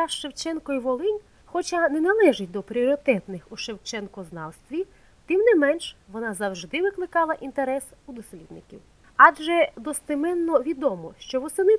Тарас Шевченко і Волинь, хоча не належить до пріоритетних у шевченкознавстві, тим не менш вона завжди викликала інтерес у дослідників. Адже достеменно відомо, що восени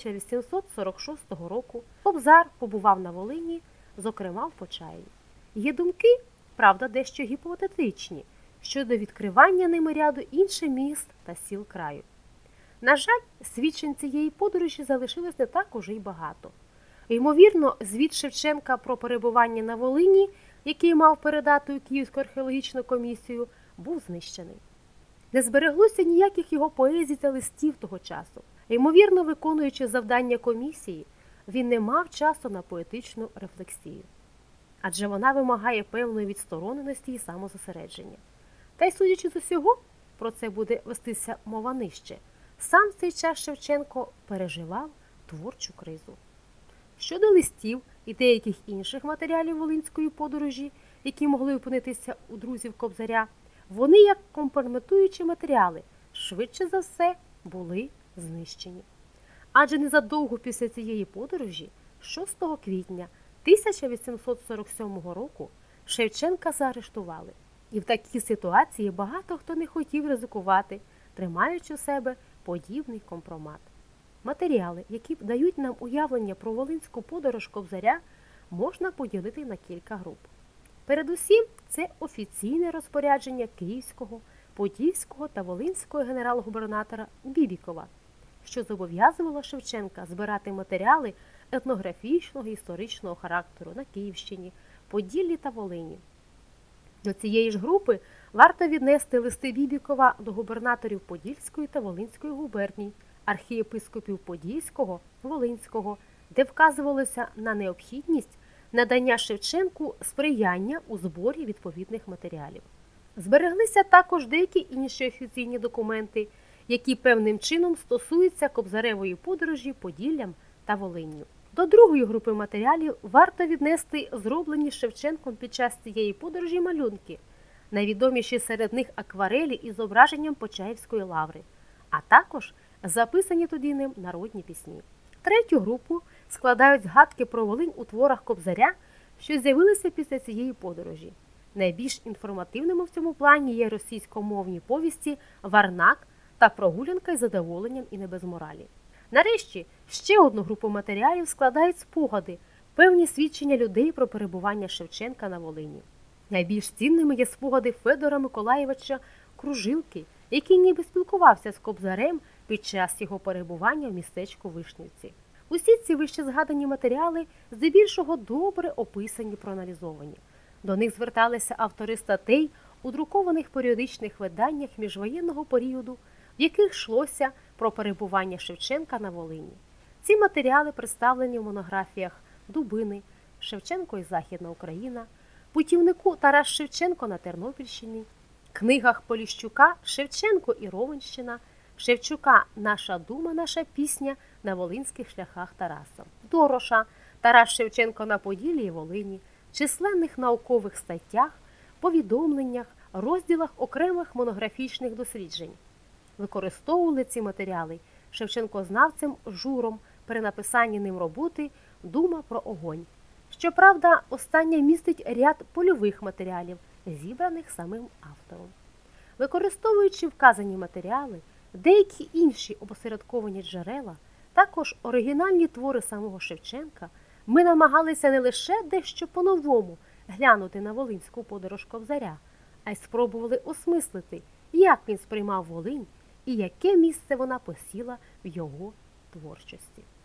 1846 року Кобзар побував на Волині, зокрема в Почаєві. Є думки, правда, дещо гіпотетичні, щодо відкривання ними ряду інших міст та сіл краю. На жаль, свідчень цієї подорожі залишилось не так уже й багато. Ймовірно, звіт Шевченка про перебування на Волині, який мав передати у Київську археологічну комісію, був знищений. Не збереглося ніяких його поезій та листів того часу. Ймовірно, виконуючи завдання комісії, він не мав часу на поетичну рефлексію. Адже вона вимагає певної відстороненості і самозосередження. Та й судячи з усього, про це буде вестися мова нижче, сам в цей час Шевченко переживав творчу кризу. Щодо листів і деяких інших матеріалів волинської подорожі, які могли опинитися у друзів Кобзаря, вони, як компрометуючі матеріали, швидше за все були знищені. Адже незадовго після цієї подорожі, 6 квітня 1847 року, Шевченка заарештували. І в такій ситуації багато хто не хотів ризикувати, тримаючи у себе подібний компромат. Матеріали, які дають нам уявлення про волинську подорож Кобзаря, можна поділити на кілька груп. Передусім, це офіційне розпорядження Київського, Подільського та Волинського генерал-губернатора Бібікова, що зобов'язувало Шевченка збирати матеріали етнографічного і історичного характеру на Київщині, Поділлі та Волині. До цієї ж групи варто віднести листи Бібікова до губернаторів Подільської та Волинської губерній, архієпископів Подільського, Волинського, де вказувалося на необхідність надання Шевченку сприяння у зборі відповідних матеріалів. Збереглися також деякі інші офіційні документи, які певним чином стосуються Кобзаревої подорожі Поділлям та Волинню. До другої групи матеріалів варто віднести зроблені Шевченком під час цієї подорожі малюнки, найвідоміші серед них акварелі із зображенням Почаївської лаври, а також записані тоді ним народні пісні. Третю групу складають згадки про Волинь у творах Кобзаря, що з'явилися після цієї подорожі. Найбільш інформативними в цьому плані є російськомовні повісті «Варнак» та «Прогулянка із задоволенням і не без моралі». Нарешті, ще одну групу матеріалів складають спогади, певні свідчення людей про перебування Шевченка на Волині. Найбільш цінними є спогади Федора Миколаєвича Кружилки, який ніби спілкувався з Кобзарем під час його перебування в містечку Вишнівці. Усі ці вище згадані матеріали здебільшого добре описані, проаналізовані. До них зверталися автори статей у друкованих періодичних виданнях міжвоєнного періоду, в яких йшлося про перебування Шевченка на Волині. Ці матеріали представлені в монографіях Дубини, Шевченко і Західна Україна, путівнику Тарас Шевченко на Тернопільщині, книгах Поліщука «Шевченко і Ровенщина», Шевчука «Наша дума, наша пісня на волинських шляхах Тараса», Дороша «Тарас Шевченко на Поділлі і Волині», численних наукових статтях, повідомленнях, розділах окремих монографічних досліджень. Використовували ці матеріали шевченкознавцем Журом при написанні ним роботи «Дума про огонь». Щоправда, остання містить ряд польових матеріалів, зібраних самим автором. Використовуючи вказані матеріали, деякі інші опосередковані джерела, також оригінальні твори самого Шевченка, ми намагалися не лише дещо по-новому глянути на волинську подорож Кобзаря, а й спробували осмислити, як він сприймав Волинь і яке місце вона посіла в його творчості.